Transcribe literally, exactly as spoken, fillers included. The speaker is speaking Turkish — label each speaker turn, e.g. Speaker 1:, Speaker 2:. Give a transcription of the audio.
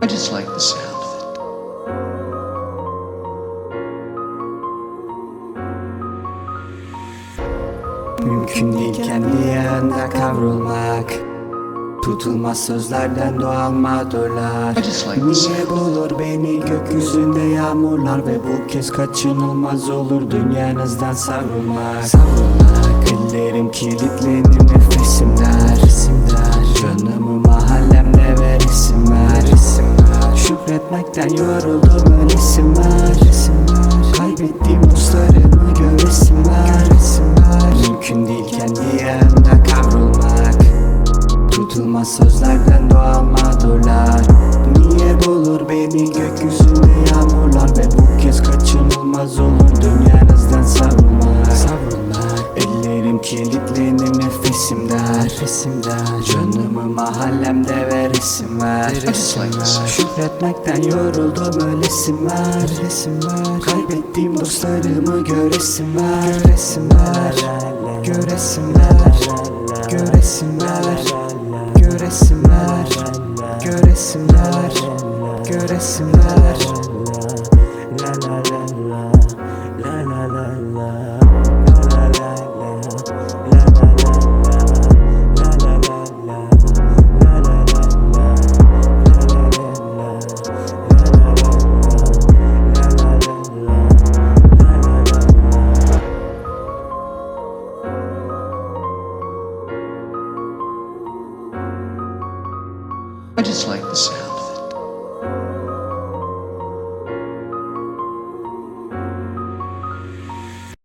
Speaker 1: I just like the sound of it.
Speaker 2: Mümkün değil kendi yanında kavrulmak, tutulmaz sözlerden doğal mağdurlar. Niye bulur beni gökyüzünde yağmurlar, ve bu kez kaçınılmaz olur dünyanızdan savrulmak. Savrulmak. Ellerim kilitlenir, nefesim der, canımı mahallemde ver isim ver. Şükretmekten yoruldum ölesim var. Kaybettiğim dostlarımı göresim var. Mümkün değil kendi yanında kavrulmak, tutulmaz sözlerden doğal mağdurlar. Niye bulur beni gökyüzünde yağmurlar, ve bu kez kaçınılmaz olur dünyanızdan savrulmak. Savrulmak. Ellerim kilitlenir, nefesim der, canımı mahallemde ver isim ver. Şükretmekten yoruldum ölesim var. Kaybettiğim dostlarımı göresim var. Göresim var, göresim var, göresim var, göresim var, göresim var, göresim var. La la la la, la la la la, la la la la, la la la la, la la la la, la la la la, la la la la, la la
Speaker 1: I just like the sound.